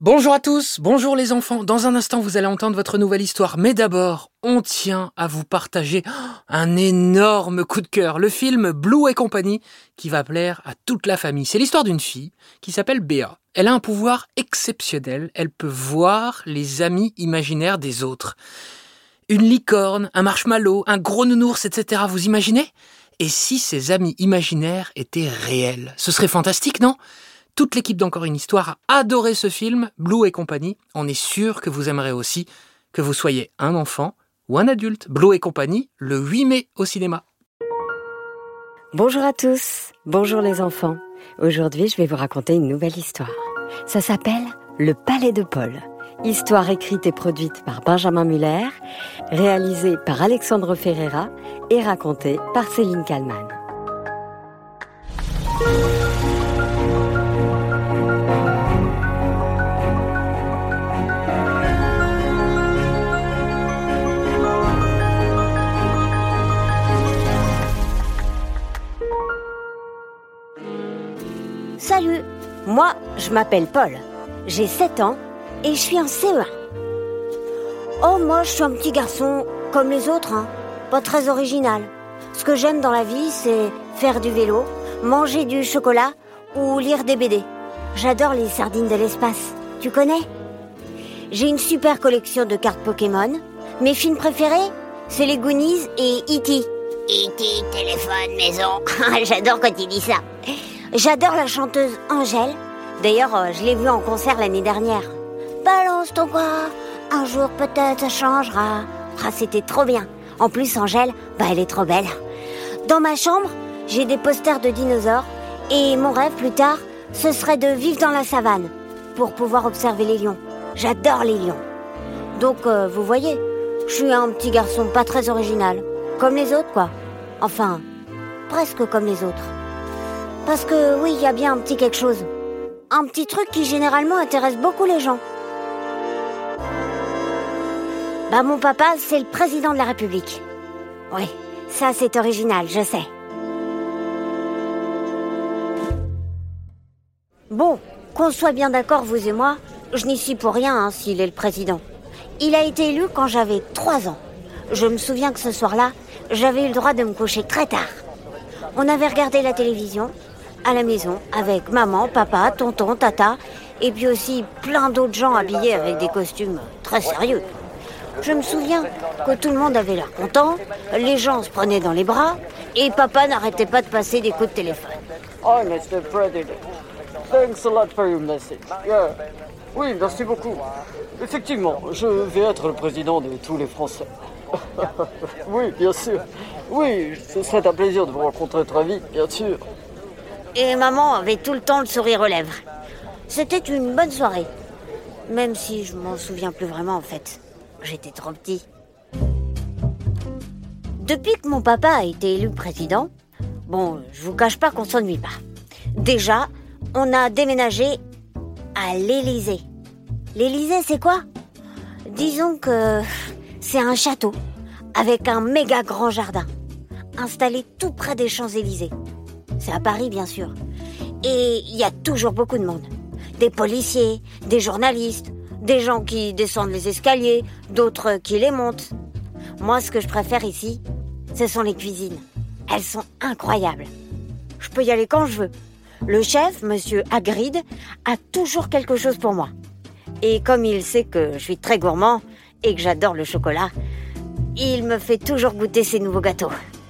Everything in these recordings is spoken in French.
Bonjour à tous, bonjour les enfants. Dans un instant, vous allez entendre votre nouvelle histoire. Mais d'abord, on tient à vous partager un énorme coup de cœur. Le film Blue et compagnie qui va plaire à toute la famille. C'est l'histoire d'une fille qui s'appelle Béa. Elle a un pouvoir exceptionnel. Elle peut voir les amis imaginaires des autres. Une licorne, un marshmallow, un gros nounours, etc. Vous imaginez ? Et si ces amis imaginaires étaient réels ? Ce serait fantastique, non ? Toute l'équipe d'Encore une histoire a adoré ce film, Blue et compagnie. On est sûr que vous aimerez aussi, que vous soyez un enfant ou un adulte. Blue et compagnie, le 8 mai au cinéma. Bonjour à tous, bonjour les enfants. Aujourd'hui, je vais vous raconter une nouvelle histoire. Ça s'appelle Le Palais de Paul. Histoire écrite et produite par Benjamin Muller, réalisée par Alexandre Ferreira et racontée par Céline Kallmann. Salut, moi je m'appelle Paul, j'ai 7 ans et je suis en CE1. Oh, moi je suis un petit garçon comme les autres, pas très original. Ce que j'aime dans la vie, c'est faire du vélo, manger du chocolat ou lire des BD. J'adore les sardines de l'espace, tu connais ? J'ai une super collection de cartes Pokémon. Mes films préférés, c'est les Goonies et E.T. E.T. téléphone, maison. J'adore quand il dit ça. J'adore la chanteuse Angèle. D'ailleurs, je l'ai vue en concert l'année dernière. Balance ton quoi, un jour peut-être ça changera. Ah, c'était trop bien. En plus, Angèle, elle est trop belle. Dans ma chambre, j'ai des posters de dinosaures. Et mon rêve plus tard, ce serait de vivre dans la savane pour pouvoir observer les lions. J'adore les lions. Donc, vous voyez, je suis un petit garçon pas très original. Comme les autres, quoi. Enfin, presque comme les autres. Parce que oui, il y a bien un petit quelque chose. Un petit truc qui généralement intéresse beaucoup les gens. Mon papa, c'est le président de la République. Oui, ça c'est original, je sais. Bon, qu'on soit bien d'accord, vous et moi, je n'y suis pour rien s'il est le président. Il a été élu quand j'avais 3 ans. Je me souviens que ce soir-là, j'avais eu le droit de me coucher très tard. On avait regardé la télévision à la maison avec maman, papa, tonton, tata et puis aussi plein d'autres gens habillés avec des costumes très sérieux. Je me souviens que tout le monde avait l'air content, les gens se prenaient dans les bras et papa n'arrêtait pas de passer des coups de téléphone. Hi, Mr. President. Thanks a lot for your message. Yeah. Oui, merci beaucoup. Effectivement, je vais être le président de tous les Français. Oui, bien sûr. Oui, ce serait un plaisir de vous rencontrer très vite, bien sûr. Et maman avait tout le temps le sourire aux lèvres. C'était une bonne soirée. Même si je m'en souviens plus vraiment en fait. J'étais trop petit. Depuis que mon papa a été élu président, je vous cache pas qu'on s'ennuie pas. Déjà, on a déménagé à l'Élysée. L'Élysée, c'est quoi ? Disons que c'est un château avec un méga grand jardin, installé tout près des Champs-Élysées. C'est à Paris, bien sûr. Et il y a toujours beaucoup de monde. Des policiers, des journalistes, des gens qui descendent les escaliers, d'autres qui les montent. Moi, ce que je préfère ici, ce sont les cuisines. Elles sont incroyables. Je peux y aller quand je veux. Le chef, monsieur Hagrid, a toujours quelque chose pour moi. Et comme il sait que je suis très gourmand et que j'adore le chocolat, il me fait toujours goûter ses nouveaux gâteaux.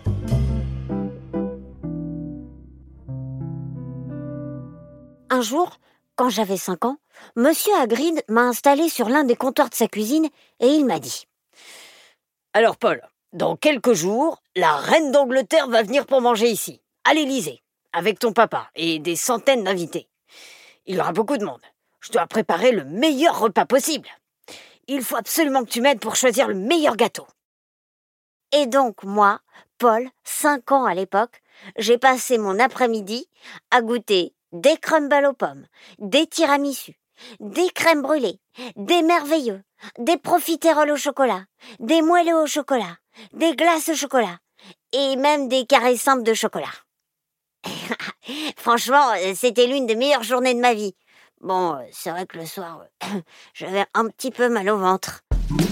Un jour, quand j'avais 5 ans, monsieur Hagrid m'a installé sur l'un des comptoirs de sa cuisine et il m'a dit « Alors Paul, dans quelques jours, la reine d'Angleterre va venir pour manger ici, à l'Élysée, avec ton papa et des centaines d'invités. Il y aura beaucoup de monde. Je dois préparer le meilleur repas possible. Il faut absolument que tu m'aides pour choisir le meilleur gâteau. » Et donc moi, Paul, 5 ans à l'époque, j'ai passé mon après-midi à goûter des crumbles aux pommes, des tiramisus, des crèmes brûlées, des merveilleux, des profiteroles au chocolat, des moelleux au chocolat, des glaces au chocolat et même des carrés simples de chocolat. Franchement, c'était l'une des meilleures journées de ma vie. Bon, c'est vrai que le soir, j'avais un petit peu mal au ventre.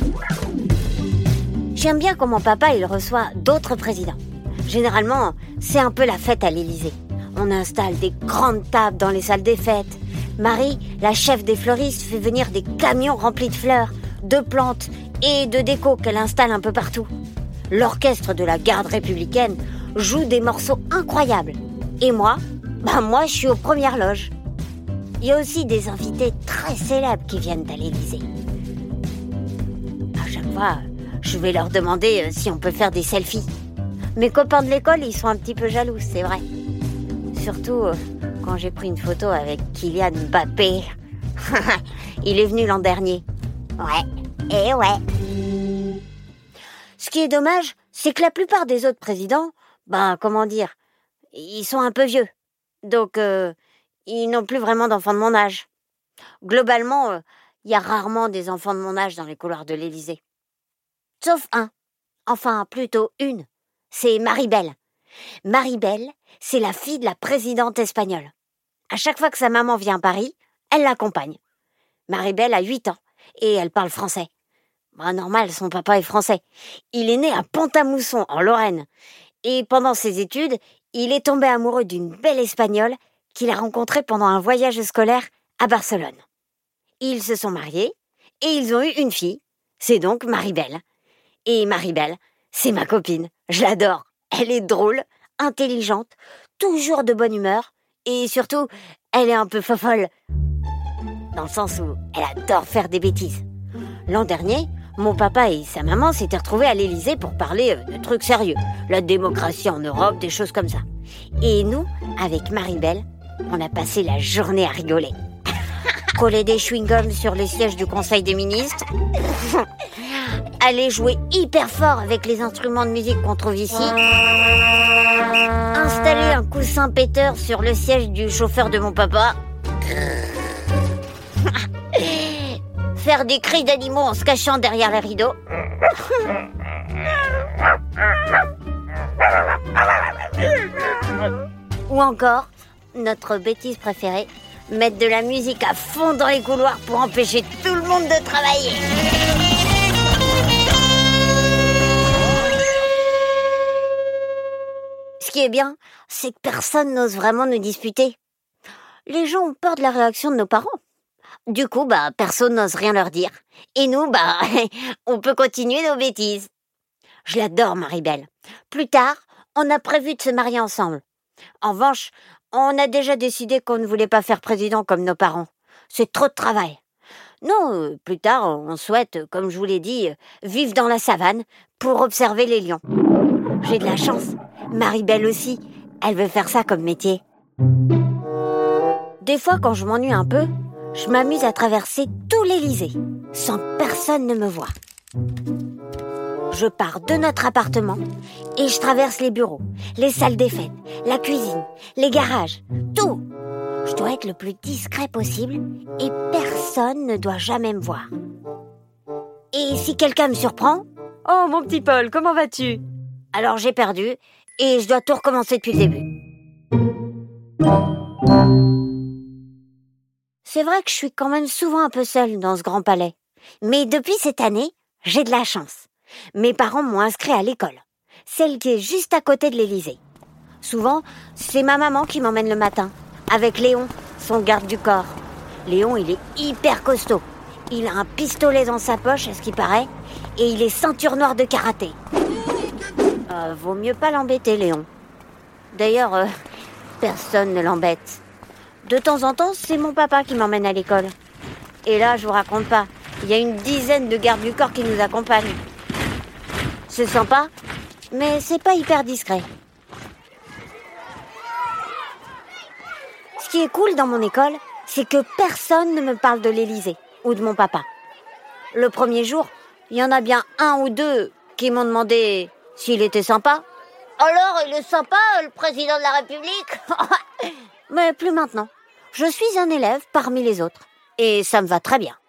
J'aime bien quand mon papa il reçoit d'autres présidents. Généralement, c'est un peu la fête à l'Élysée. On installe des grandes tables dans les salles des fêtes. Marie, la chef des fleuristes, fait venir des camions remplis de fleurs, de plantes et de déco qu'elle installe un peu partout. L'orchestre de la garde républicaine joue des morceaux incroyables. Et moi, je suis aux premières loges. Il y a aussi des invités très célèbres qui viennent à l'Élysée. À chaque fois, je vais leur demander si on peut faire des selfies. Mes copains de l'école, ils sont un petit peu jaloux, c'est vrai. Surtout quand j'ai pris une photo avec Kylian Mbappé. Il est venu l'an dernier. Ouais. Ce qui est dommage, c'est que la plupart des autres présidents, ils sont un peu vieux. Donc, ils n'ont plus vraiment d'enfants de mon âge. Globalement, il y a rarement des enfants de mon âge dans les couloirs de l'Élysée. Sauf un. Enfin, plutôt une. C'est Maribel. Maribel, c'est la fille de la présidente espagnole. À chaque fois que sa maman vient à Paris, elle l'accompagne. Maribel a 8 ans et elle parle français. Normal, son papa est français. Il est né à Pont-à-Mousson, en Lorraine. Et pendant ses études, il est tombé amoureux d'une belle Espagnole qu'il a rencontrée pendant un voyage scolaire à Barcelone. Ils se sont mariés et ils ont eu une fille. C'est donc Maribel. Et Maribel, c'est ma copine. Je l'adore. Elle est drôle, intelligente, toujours de bonne humeur. Et surtout, elle est un peu fofolle. Dans le sens où elle adore faire des bêtises. L'an dernier, mon papa et sa maman s'étaient retrouvés à l'Élysée pour parler de trucs sérieux. La démocratie en Europe, des choses comme ça. Et nous, avec Maribel, on a passé la journée à rigoler. Coller des chewing-gums sur les sièges du Conseil des ministres. Aller jouer hyper fort avec les instruments de musique qu'on trouve ici. Installer un coussin péteur sur le siège du chauffeur de mon papa. Faire des cris d'animaux en se cachant derrière les rideaux. Ou encore, notre bêtise préférée, mettre de la musique à fond dans les couloirs pour empêcher tout le monde de travailler. Ce qui est bien, c'est que personne n'ose vraiment nous disputer. Les gens ont peur de la réaction de nos parents. Du coup, personne n'ose rien leur dire. Et nous, on peut continuer nos bêtises. Je l'adore, Maribel. Plus tard, on a prévu de se marier ensemble. En revanche, on a déjà décidé qu'on ne voulait pas faire président comme nos parents. C'est trop de travail. Non, plus tard, on souhaite, comme je vous l'ai dit, vivre dans la savane pour observer les lions. J'ai de la chance. Maribel aussi, elle veut faire ça comme métier. Des fois, quand je m'ennuie un peu, je m'amuse à traverser tout l'Élysée, sans que personne ne me voie. Je pars de notre appartement et je traverse les bureaux, les salles des fêtes, la cuisine, les garages, tout. Je dois être le plus discret possible et personne ne doit jamais me voir. Et si quelqu'un me surprend... Oh, mon petit Paul, comment vas-tu ? Alors j'ai perdu et je dois tout recommencer depuis le début. C'est vrai que je suis quand même souvent un peu seule dans ce grand palais. Mais depuis cette année, j'ai de la chance. Mes parents m'ont inscrit à l'école, celle qui est juste à côté de l'Élysée. Souvent, c'est ma maman qui m'emmène le matin, avec Léon, son garde du corps. Léon, il est hyper costaud. Il a un pistolet dans sa poche, à ce qui paraît, et il est ceinture noire de karaté. Vaut mieux pas l'embêter, Léon. D'ailleurs, personne ne l'embête. De temps en temps, c'est mon papa qui m'emmène à l'école. Et là, je vous raconte pas, il y a une dizaine de gardes du corps qui nous accompagnent. C'est sympa, mais c'est pas hyper discret. Ce qui est cool dans mon école, c'est que personne ne me parle de l'Élysée ou de mon papa. Le premier jour, il y en a bien un ou deux qui m'ont demandé s'il était sympa. Alors, il est sympa, le président de la République? Mais plus maintenant. Je suis un élève parmi les autres. Et ça me va très bien.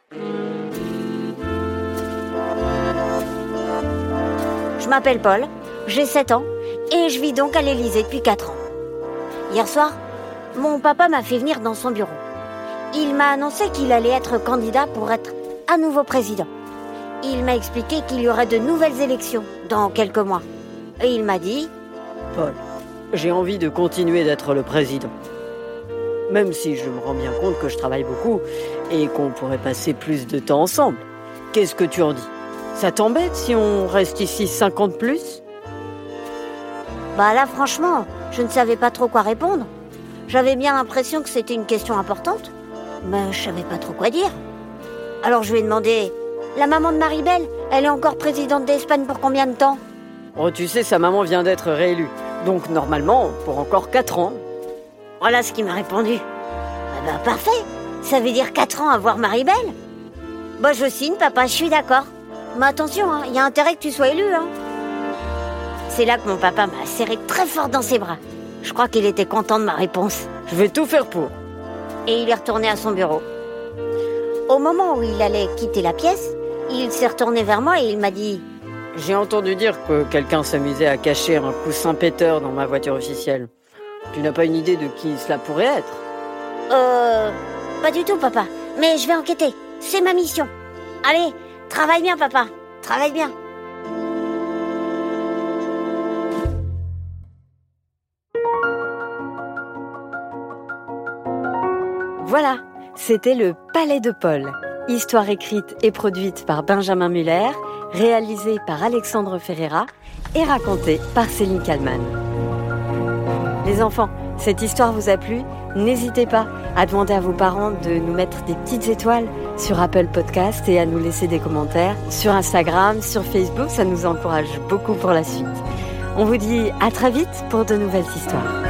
Je m'appelle Paul, j'ai 7 ans, et je vis donc à l'Élysée depuis 4 ans. Hier soir, mon papa m'a fait venir dans son bureau. Il m'a annoncé qu'il allait être candidat pour être à nouveau président. Il m'a expliqué qu'il y aurait de nouvelles élections dans quelques mois. Et il m'a dit... Paul, j'ai envie de continuer d'être le président. Même si je me rends bien compte que je travaille beaucoup et qu'on pourrait passer plus de temps ensemble. Qu'est-ce que tu en dis? Ça t'embête si on reste ici 5 ans de plus? Bah là, franchement, je ne savais pas trop quoi répondre. J'avais bien l'impression que c'était une question importante, mais je savais pas trop quoi dire. Alors je lui ai demandé... La maman de Maribel, elle est encore présidente d'Espagne pour combien de temps? Oh, tu sais, sa maman vient d'être réélue. Donc normalement, pour encore 4 ans. Voilà ce qu'il m'a répondu. Ah bah parfait, ça veut dire 4 ans à voir Maribel. Bah je signe papa, je suis d'accord. Mais attention, il y a intérêt que tu sois élu. C'est là que mon papa m'a serré très fort dans ses bras. Je crois qu'il était content de ma réponse. Je vais tout faire pour. Et il est retourné à son bureau. Au moment où il allait quitter la pièce, il s'est retourné vers moi et il m'a dit... J'ai entendu dire que quelqu'un s'amusait à cacher un coussin péteur dans ma voiture officielle. Tu n'as pas une idée de qui cela pourrait être? Pas du tout, papa. Mais je vais enquêter. C'est ma mission. Allez, travaille bien, papa. Travaille bien. Voilà, c'était Le Palais de Paul. Histoire écrite et produite par Benjamin Muller, réalisée par Alexandre Ferreira et racontée par Céline Kallmann. Les enfants, cette histoire vous a plu? N'hésitez pas à demander à vos parents de nous mettre des petites étoiles sur Apple Podcast et à nous laisser des commentaires sur Instagram, sur Facebook, ça nous encourage beaucoup pour la suite. On vous dit à très vite pour de nouvelles histoires.